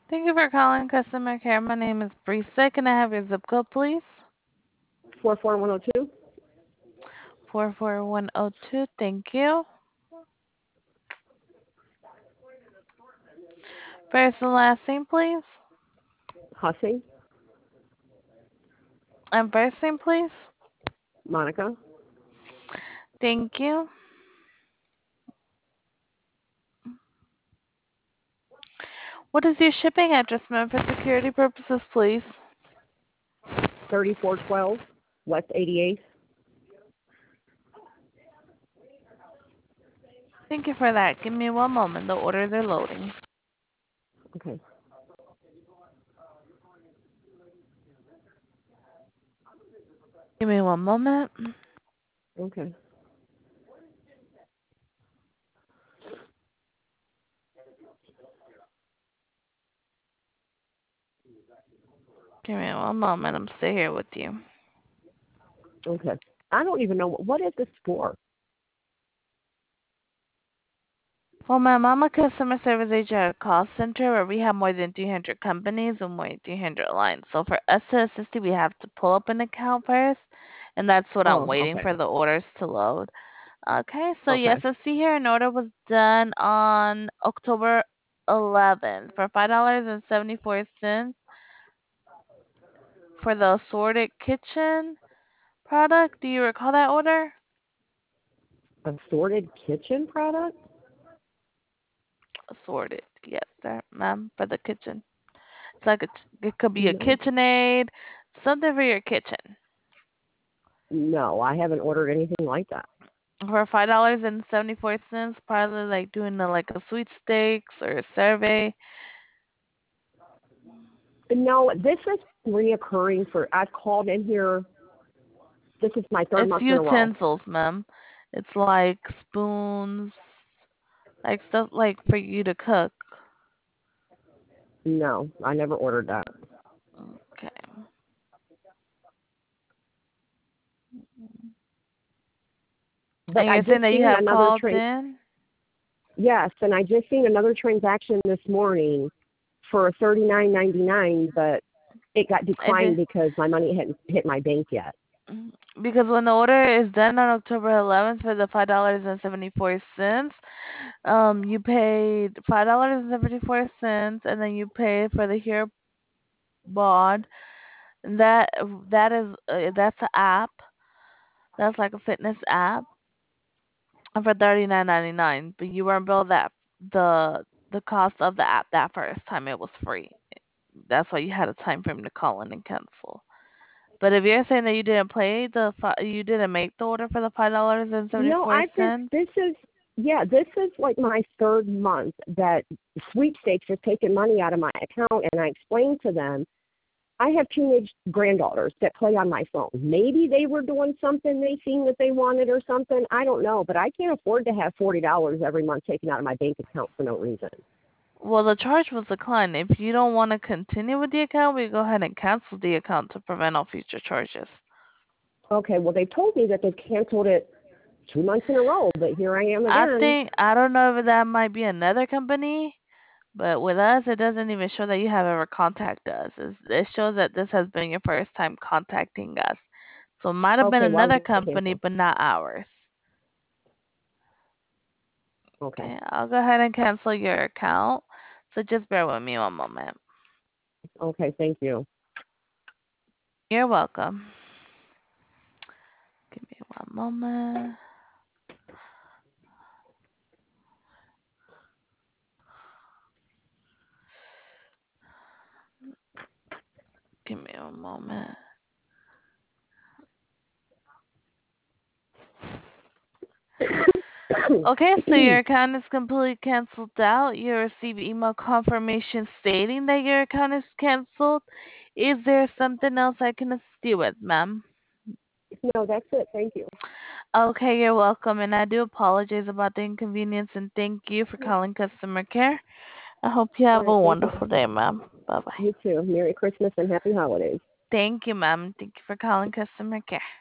Thank you for calling customer care. My name is Brisa. Can I have your zip code, please? 44102. 44102. Thank you. First and last name, please. Hussey. And first name, please. Monica. Thank you. What is your shipping address, ma'am, for security purposes, please? 3412 West 88th. Thank you for that. Give me one moment. The orders are loading. Okay. Give me one moment. Okay. Give me one moment. I'm still here with you. Okay. I don't even know what is this for. Well, ma'am, I'm a customer service agent at a call center where we have more than 300 companies and more than 300 lines. So for us to assist you, we have to pull up an account first, and that's what I'm Oh, waiting okay. for the orders to load. Okay, so Okay. yes, I see here an order was done on October 11th for $5.74 for the assorted kitchen product. Do you recall that order? Assorted kitchen product? Assorted, yes, sir, ma'am, for the kitchen. It's like it could be a No. KitchenAid, something for your kitchen. No, I haven't ordered anything like that. For $5.74, probably like doing like a sweepstakes or a survey. No, this is reoccurring for, I've called in here, this is my third It's month in a row. utensils, ma'am. It's like spoons, like stuff like for you to cook. No, I never ordered that. Okay. But And I you're saying just that you seen have another called in? yes, and I just seen another transaction this morning for $39.99, but it got It declined did. because my money hadn't hit my bank yet. Because when the order is done on October 11th for the $5.74, you paid $5.74, and then you pay for the Here Bod. That that is that's an app. That's like a fitness app for $39.99. But you weren't billed that the cost of the app that first time. It was free. That's why you had a time frame to call in and cancel. But if you're saying that you didn't you didn't make the order for the No, I've been, $5.74. this is like my third month that sweepstakes is taking money out of my account, and I explained to them, I have teenage granddaughters that play on my phone. Maybe they were doing something they seen that they wanted or something. I don't know, but I can't afford to have $40 every month taken out of my bank account for no reason. Well, the charge was declined. If you don't want to continue with the account, we go ahead and cancel the account to prevent all future charges. Okay, well, they told me that they've canceled it 2 months in a row, but here I am again. I don't know if that might be another company, but with us, it doesn't even show that you have ever contacted us. It shows that this has been your first time contacting us. So it might have been Okay, why another would they company, cancel? but not ours. Okay, Okay, I'll go ahead and cancel your account. So just bear with me one moment. okay, thank you. You're welcome. Give me one moment. Give me one moment. Okay, so your account is completely canceled out. You receive email confirmation stating that your account is canceled. Is there something else I can assist you with, ma'am? No, that's it. Thank you. Okay, you're welcome, and I do apologize about the inconvenience and thank you for calling customer care. I hope you All have right, a thank you. wonderful day, ma'am. Bye bye. You too. Merry Christmas and Happy Holidays. Thank you, ma'am. Thank you for calling customer care.